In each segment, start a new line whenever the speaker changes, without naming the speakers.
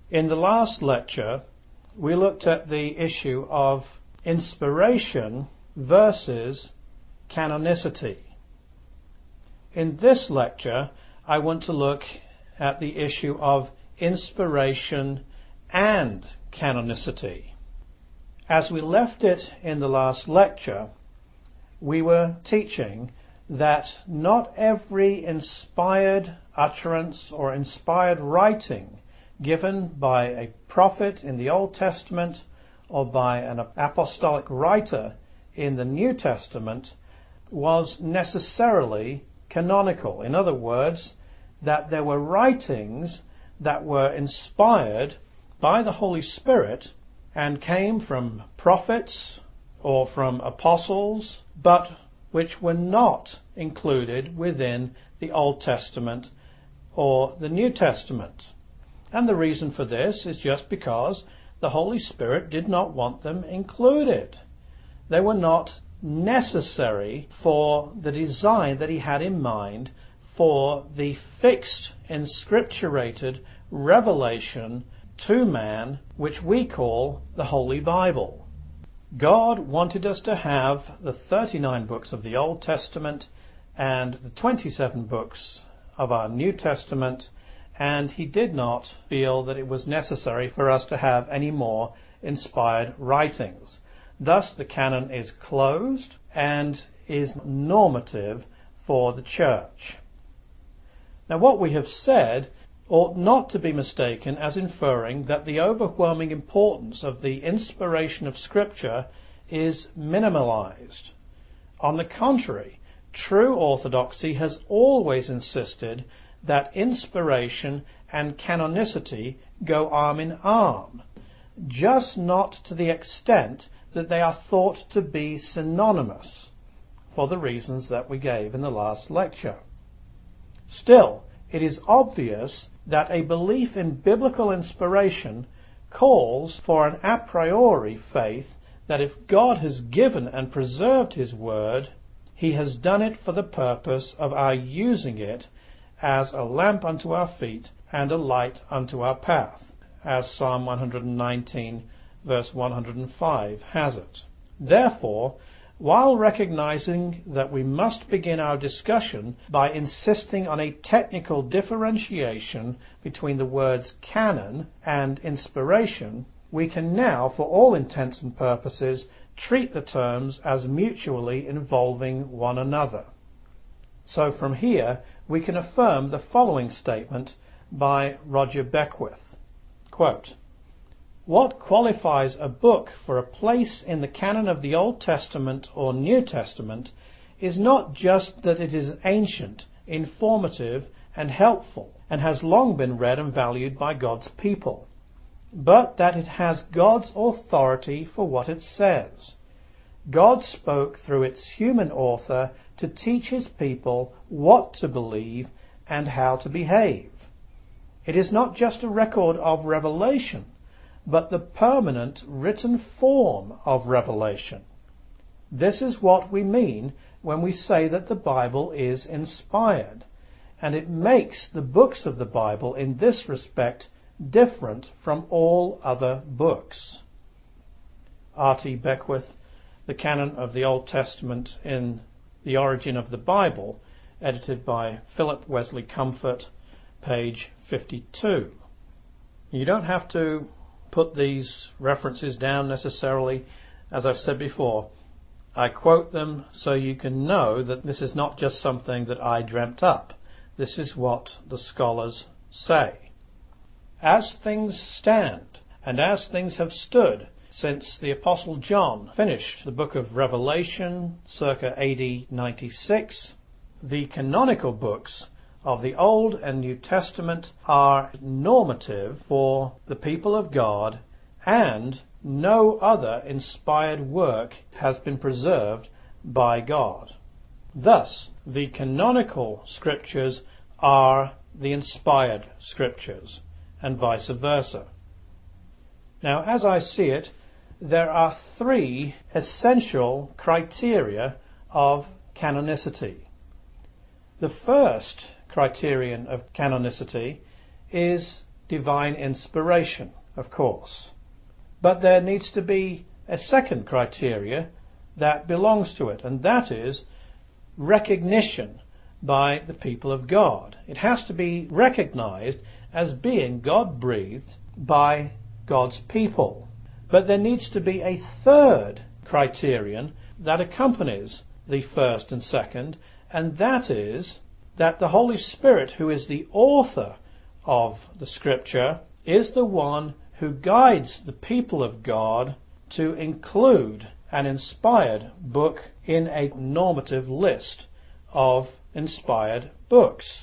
In the last lecture, we looked at the issue of inspiration versus canonicity. In this lecture, I want to look at the issue of inspiration and canonicity. As we left it in the last lecture, we were teaching that not every inspired utterance or inspired writing given by a prophet in the Old Testament or by an apostolic writer in the New Testament was necessarily canonical. In other words, that there were writings that were inspired by the Holy Spirit and came from prophets or from apostles, but which were not included within the Old Testament or the New Testament. And the reason for this is just because the Holy Spirit did not want them included. They were not necessary for the design that he had in mind for the fixed, inscripturated revelation to man, which we call the Holy Bible. God wanted us to have the 39 books of the Old Testament and the 27 books of our New Testament, and he did not feel that it was necessary for us to have any more inspired writings. Thus, the canon is closed and is normative for the church. Now, what we have said ought not to be mistaken as inferring that the overwhelming importance of the inspiration of Scripture is minimalized. On the contrary, true orthodoxy has always insisted that inspiration and canonicity go arm in arm, just not to the extent that they are thought to be synonymous, for the reasons that we gave in the last lecture. Still, it is obvious that a belief in biblical inspiration calls for an a priori faith that if God has given and preserved His Word, He has done it for the purpose of our using it as a lamp unto our feet and a light unto our path, as Psalm 119 verse 105 has it. Therefore, while recognizing that we must begin our discussion by insisting on a technical differentiation between the words canon and inspiration, we can now, for all intents and purposes, treat the terms as mutually involving one another. So from here, we can affirm the following statement by Roger Beckwith. Quote, "What qualifies a book for a place in the canon of the Old Testament or New Testament is not just that it is ancient, informative, and helpful, and has long been read and valued by God's people, but that it has God's authority for what it says. God spoke through its human author to teach His people what to believe and how to behave. It is not just a record of revelation, but the permanent written form of revelation. This is what we mean when we say that the Bible is inspired, and it makes the books of the Bible in this respect different from all other books." R.T. Beckwith, The Canon of the Old Testament in The Origin of the Bible, edited by Philip Wesley Comfort, page 52. You don't have to put these references down necessarily. As I've said before, I quote them so you can know that this is not just something that I dreamt up. This is what the scholars say. As things stand, and as things have stood since the Apostle John finished the book of Revelation circa AD 96, the canonical books of the Old and New Testament are normative for the people of God, and no other inspired work has been preserved by God. Thus, the canonical scriptures are the inspired scriptures, and vice versa. Now, as I see it, there are three essential criteria of canonicity. The first criterion of canonicity is divine inspiration, of course. But there needs to be a second criteria that belongs to it, and that is recognition by the people of God. It has to be recognized as being God-breathed by God's people. But there needs to be a third criterion that accompanies the first and second, and that is that the Holy Spirit, who is the author of the Scripture, is the one who guides the people of God to include an inspired book in a normative list of inspired books.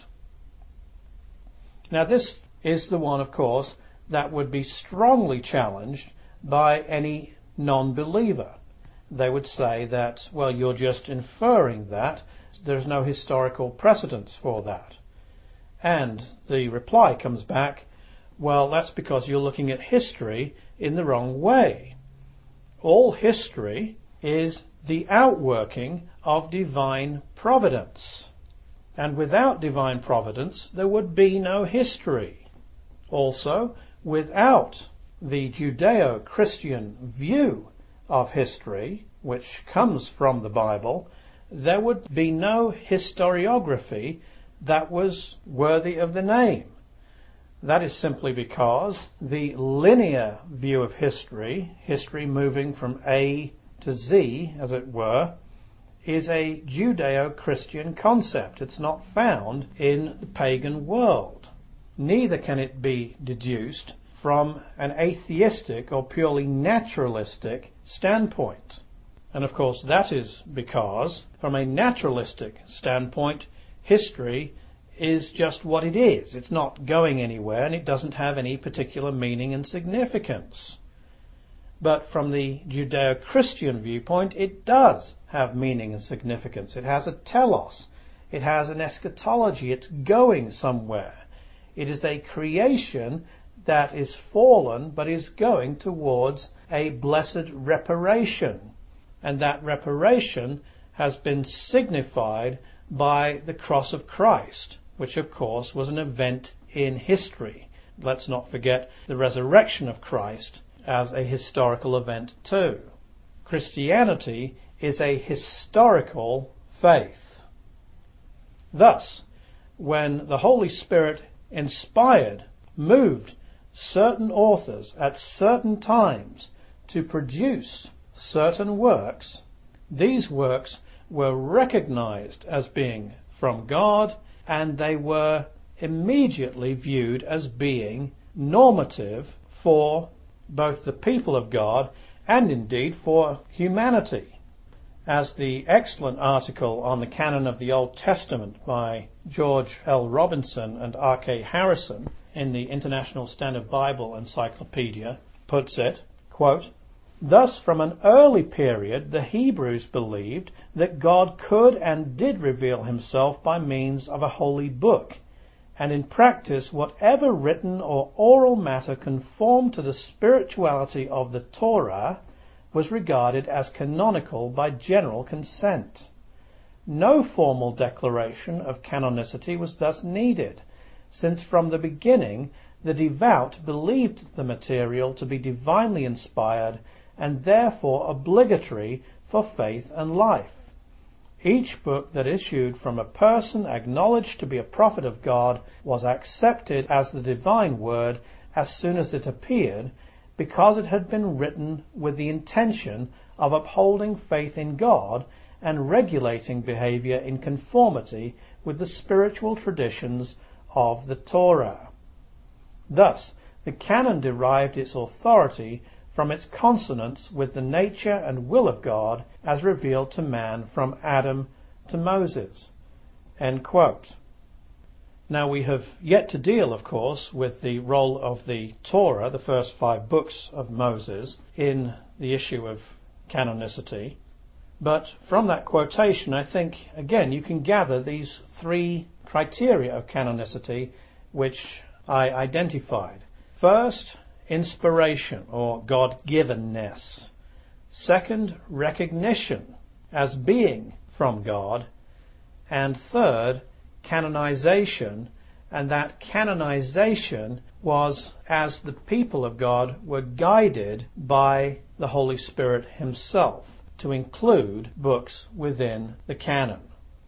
Now this is the one, of course, that would be strongly challenged by any non-believer. They would say that, well, you're just inferring that. There's no historical precedence for that. And the reply comes back, well, that's because you're looking at history in the wrong way. All history is the outworking of divine providence. And without divine providence, there would be no history. Also, without the Judeo-Christian view of history, which comes from the Bible, there would be no historiography that was worthy of the name. That is simply because the linear view of history, history moving from A to Z, as it were, is a Judeo-Christian concept. It's not found in the pagan world. Neither can it be deduced from an atheistic or purely naturalistic standpoint. And of course that is because, from a naturalistic standpoint, history is just what it is. It's not going anywhere and it doesn't have any particular meaning and significance. But from the Judeo-Christian viewpoint, it does have meaning and significance. It has a telos. It has an eschatology. It's going somewhere. It is a creation that is fallen but is going towards a blessed reparation. And that reparation has been signified by the cross of Christ, which of course was an event in history. Let's not forget the resurrection of Christ as a historical event too. Christianity is a historical faith. Thus, when the Holy Spirit moved certain authors at certain times to produce certain works, these works were recognized as being from God, and they were immediately viewed as being normative for both the people of God and indeed for humanity. As the excellent article on the canon of the Old Testament by George L. Robinson and R.K. Harrison in the International Standard Bible Encyclopedia puts it, quote, "Thus, from an early period, the Hebrews believed that God could and did reveal himself by means of a holy book, and in practice whatever written or oral matter conformed to the spirituality of the Torah was regarded as canonical by general consent. No formal declaration of canonicity was thus needed, since from the beginning the devout believed the material to be divinely inspired and therefore obligatory for faith and life. Each book that issued from a person acknowledged to be a prophet of God was accepted as the divine word as soon as it appeared, because it had been written with the intention of upholding faith in God and regulating behavior in conformity with the spiritual traditions of the Torah. Thus, the canon derived its authority from its consonance with the nature and will of God as revealed to man from Adam to Moses." End quote. Now we have yet to deal, of course, with the role of the Torah, the first 5 books of Moses, in the issue of canonicity. But from that quotation, I think, again, you can gather these 3 criteria of canonicity which I identified. First, inspiration or God-givenness. Second, recognition as being from God. And third, canonization and that canonization was as the people of God were guided by the Holy Spirit himself to include books within the canon.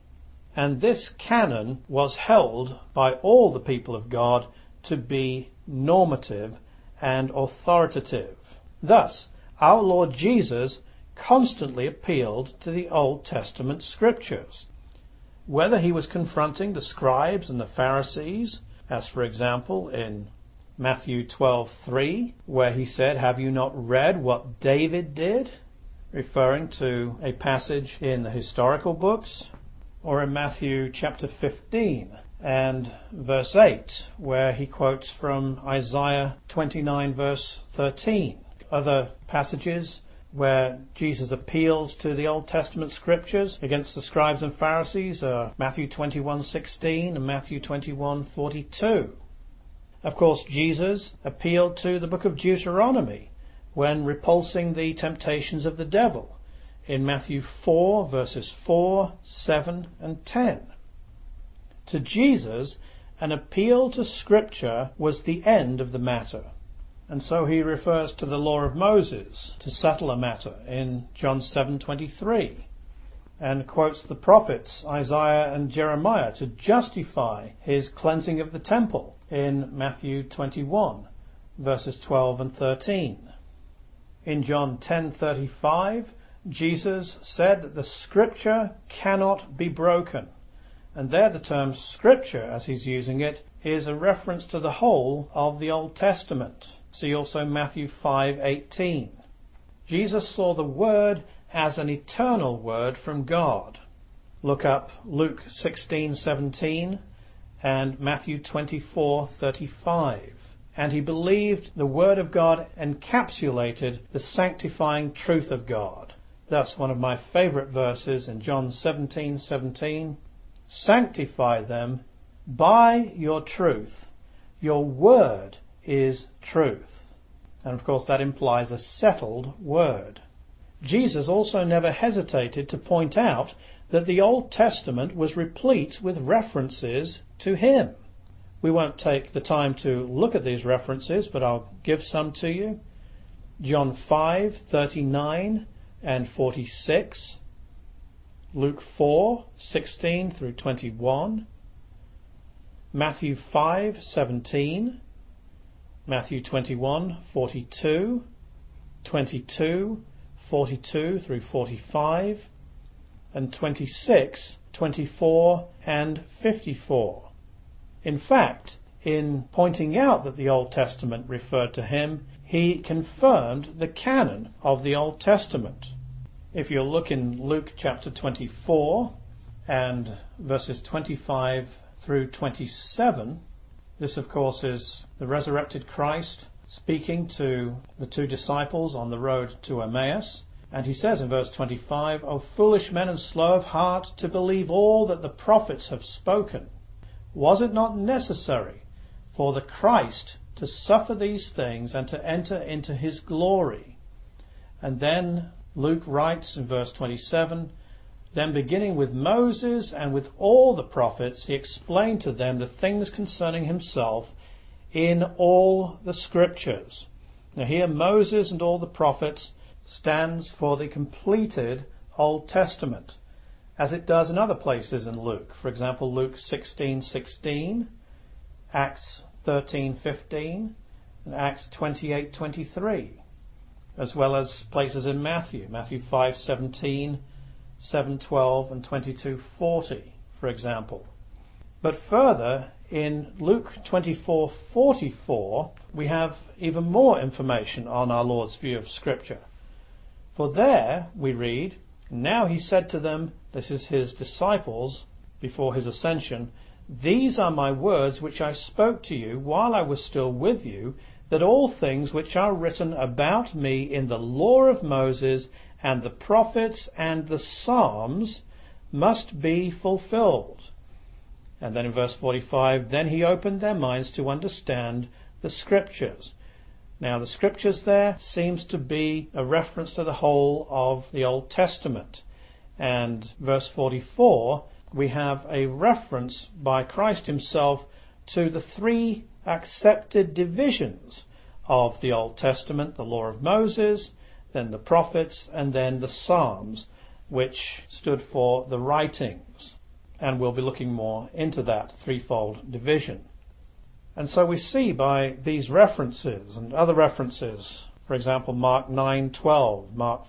And this canon was held by all the people of God to be normative and authoritative. Thus, our Lord Jesus constantly appealed to the Old Testament scriptures. Whether he was confronting the scribes and the Pharisees, as for example in Matthew 12:3, where he said, "Have you not read what David did?" referring to a passage in the historical books, or in Matthew chapter 15 and verse 8, where he quotes from Isaiah 29 verse 13. Other passages where Jesus appeals to the Old Testament scriptures against the scribes and Pharisees are Matthew 21:16 and Matthew 21:42. Of course, Jesus appealed to the book of Deuteronomy when repulsing the temptations of the devil in Matthew 4 verses 4, 7 and 10. To Jesus, an appeal to Scripture was the end of the matter. And so he refers to the law of Moses to settle a matter in John 7:23, and quotes the prophets Isaiah and Jeremiah to justify his cleansing of the temple in Matthew 21 verses 12 and 13. In John 10:35, Jesus said that the Scripture cannot be broken. And there the term Scripture, as he's using it, is a reference to the whole of the Old Testament. See also Matthew 5:18. Jesus saw the Word as an eternal word from God. Look up Luke 16:17 and Matthew 24:35. And he believed the Word of God encapsulated the sanctifying truth of God. Thus, one of my favourite verses in John 17:17, "Sanctify them by your truth. Your word is truth." And of course that implies a settled word. Jesus also never hesitated to point out that the Old Testament was replete with references to him. We won't take the time to look at these references, but I'll give some to you. John 5:39 and 46, Luke 4:16 through 21, Matthew 5:17, Matthew 21:42, 22:42 through 45, and 26:24 and 54. In fact, in pointing out that the Old Testament referred to him, he confirmed the canon of the Old Testament. If you'll look in Luke chapter 24 and verses 25 through 27, this of course is the resurrected Christ speaking to the two disciples on the road to Emmaus. And he says in verse 25, "O foolish men and slow of heart to believe all that the prophets have spoken. Was it not necessary for the Christ to suffer these things and to enter into his glory?" And then Luke writes in verse 27, "Then beginning with Moses and with all the prophets, he explained to them the things concerning himself in all the scriptures." Now here Moses and all the prophets stands for the completed Old Testament, as it does in other places in Luke. For example, Luke 16:16, Acts 13:15, and Acts 28:23, as well as places in Matthew 5:17, 7:12, and 22:40, for example. But further, in Luke 24:44, we have even more information on our Lord's view of Scripture. For there we read, "Now he said to them," this is his disciples before his ascension, "These are my words which I spoke to you while I was still with you, that all things which are written about me in the law of Moses and the prophets and the Psalms must be fulfilled." And then in verse 45, "Then he opened their minds to understand the Scriptures." Now the Scriptures there seems to be a reference to the whole of the Old Testament. And verse 44, we have a reference by Christ himself to the three accepted divisions of the Old Testament: the Law of Moses, then the prophets, and then the Psalms, which stood for the writings. And we'll be looking more into that threefold division. And so we see by these references and other references, for example, Mark 9:12, Mark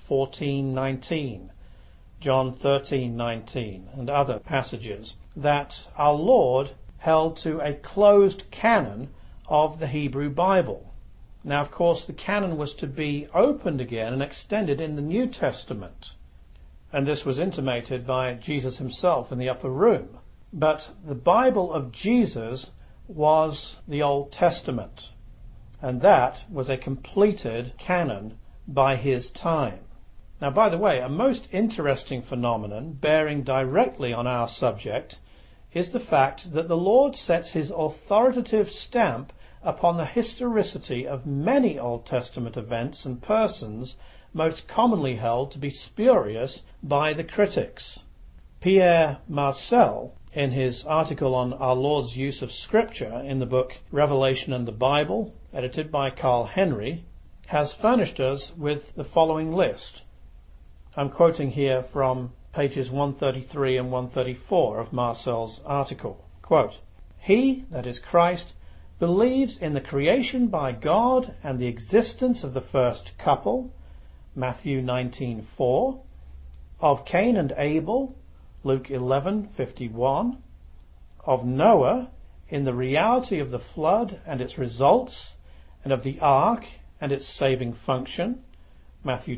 14:19, John 13:19, and other passages, that our Lord held to a closed canon of the Hebrew Bible. Now, of course, the canon was to be opened again and extended in the New Testament, and this was intimated by Jesus himself in the upper room. But the Bible of Jesus was the Old Testament, and that was a completed canon by his time. Now, by the way, a most interesting phenomenon bearing directly on our subject is the fact that the Lord sets his authoritative stamp upon the historicity of many Old Testament events and persons most commonly held to be spurious by the critics. Pierre Marcel, in his article on our Lord's use of Scripture in the book Revelation and the Bible, edited by Carl Henry, has furnished us with the following list. I'm quoting here from pages 133 and 134 of Marcel's article. Quote, "He, that is Christ, believes in the creation by God and the existence of the first couple, Matthew 19:4, of Cain and Abel, Luke 11:51, of Noah in the reality of the flood and its results, and of the ark and its saving function, Matthew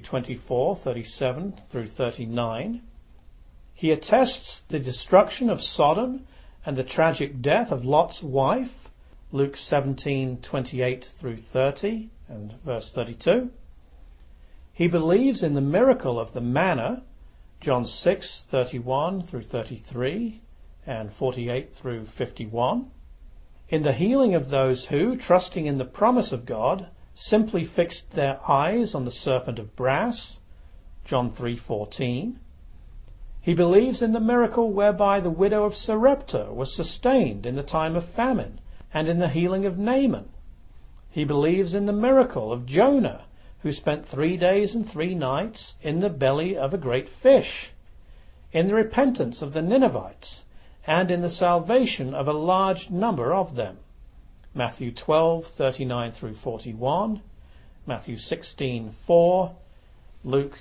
24:37 through 39. He attests the destruction of Sodom and the tragic death of Lot's wife, Luke 17:28 through 30 and verse 32. He believes in the miracle of the manna, John 6:31 through 33 and 48 through 51. In the healing of those who, trusting in the promise of God, simply fixed their eyes on the serpent of brass, John 3:14. He believes in the miracle whereby the widow of Sarepta was sustained in the time of famine, and in the healing of Naaman. He believes in the miracle of Jonah, who spent 3 days and 3 nights in the belly of a great fish, in the repentance of the Ninevites, and in the salvation of a large number of them, Matthew 12:39 through 41, Matthew 16:4, Luke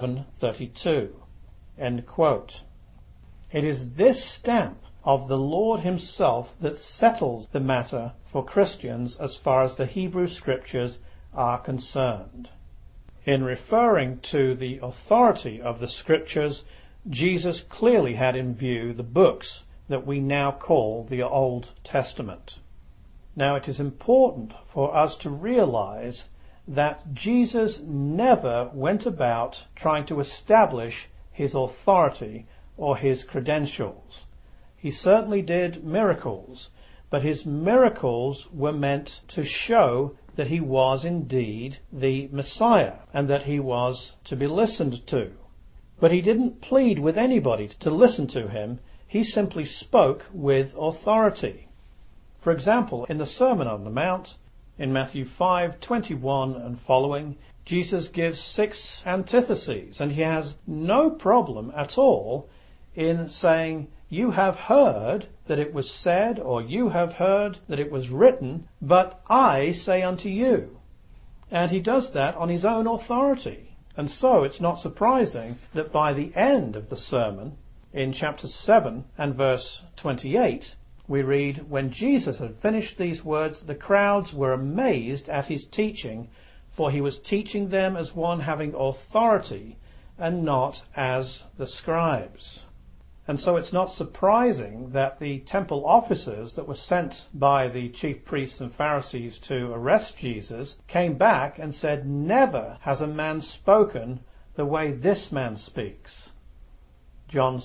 11:32. End quote. It is this stamp of the Lord himself that settles the matter for Christians as far as the Hebrew Scriptures are concerned. In referring to the authority of the Scriptures, Jesus clearly had in view the books that we now call the Old Testament. Now, it is important for us to realize that Jesus never went about trying to establish his authority or his credentials. He certainly did miracles, but his miracles were meant to show that he was indeed the Messiah and that he was to be listened to. But he didn't plead with anybody to listen to him. He simply spoke with authority. For example, in the Sermon on the Mount, in Matthew 5:21 and following, Jesus gives 6 antitheses, and he has no problem at all in saying, "You have heard that it was said," or "You have heard that it was written, but I say unto you." And he does that on his own authority. And so it's not surprising that by the end of the sermon, in chapter 7 and verse 28, we read, "When Jesus had finished these words, the crowds were amazed at his teaching, for he was teaching them as one having authority, and not as the scribes." And so it's not surprising that the temple officers that were sent by the chief priests and Pharisees to arrest Jesus came back and said, "Never has a man spoken the way this man speaks." John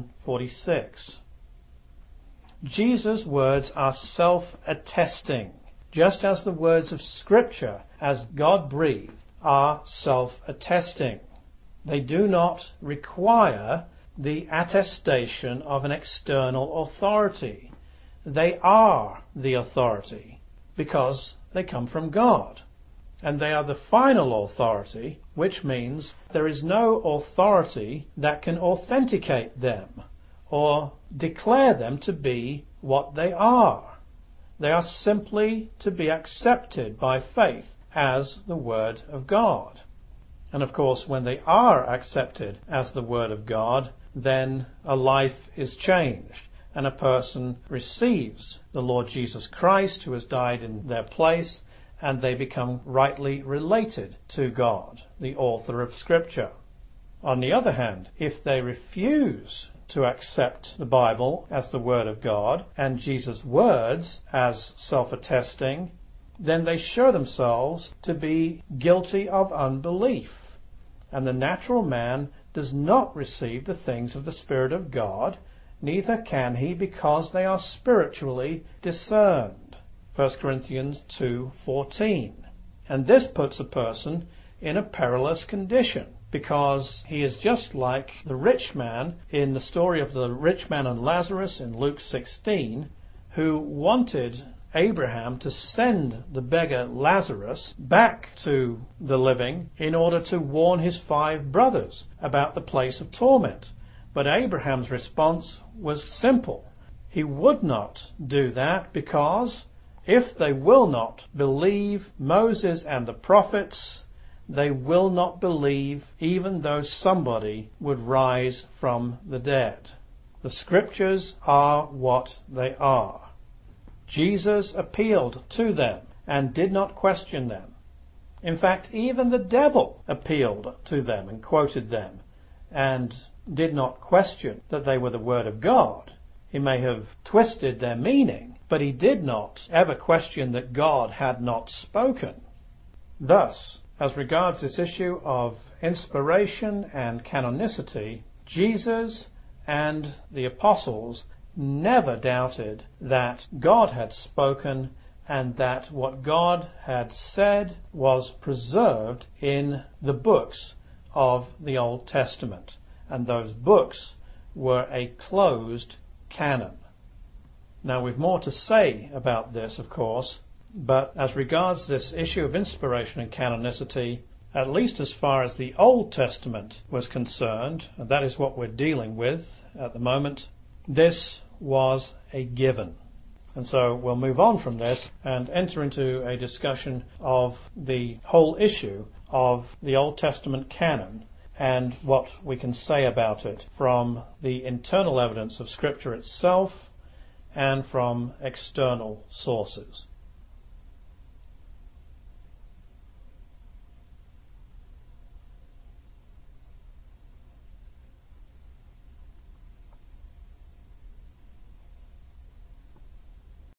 7:46. Jesus' words are self-attesting, just as the words of Scripture, as God-breathed, are self-attesting. They do not require the attestation of an external authority. they are the authority because they come from God. And they are the final authority, which means there is no authority that can authenticate them or declare them to be what they are. They are simply to be accepted by faith as the Word of God. And of course, when they are accepted as the Word of God, then a life is changed and a person receives the Lord Jesus Christ, who has died in their place, and they become rightly related to God, the author of Scripture. On the other hand, if they refuse to accept the Bible as the Word of God and Jesus' words as self-attesting, then they show themselves to be guilty of unbelief. And the natural man does not receive the things of the Spirit of God, neither can he, because they are spiritually discerned. 1 Corinthians 2:14. And this puts a person in a perilous condition, because he is just like the rich man in the story of the rich man and Lazarus in Luke 16, who wanted Abraham to send the beggar Lazarus back to the living in order to warn his 5 brothers about the place of torment. But Abraham's response was simple. He would not do that because if they will not believe Moses and the prophets, they will not believe even though somebody would rise from the dead. The Scriptures are what they are. Jesus appealed to them and did not question them. In fact, even the devil appealed to them and quoted them and did not question that they were the Word of God. He may have twisted their meaning, but he did not ever question that God had not spoken. Thus, as regards this issue of inspiration and canonicity, Jesus and the apostles never doubted that God had spoken and that what God had said was preserved in the books of the Old Testament. And those books were a closed canon. Now, we've more to say about this, of course, but as regards this issue of inspiration and canonicity, at least as far as the Old Testament was concerned, and that is what we're dealing with at the moment, this was a given. And so we'll move on from this and enter into a discussion of the whole issue of the Old Testament canon and what we can say about it from the internal evidence of Scripture itself and from external sources.